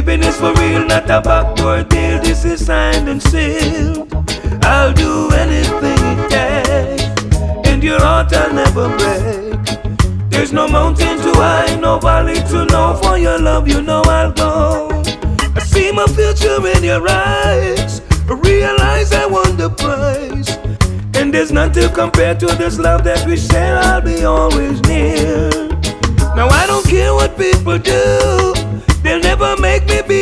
Keeping this for real, not a backdoor deal. This is signed and sealed. I'll do anything it takes, and your heart I'll never break. There's no mountain too high, no valley too low. For your love, you know I'll go. I see my future in your eyes. I realize I won the prize, and there's none to compare to this love that we share. I'll be always near. Now I don't care what people do, they'll never make me be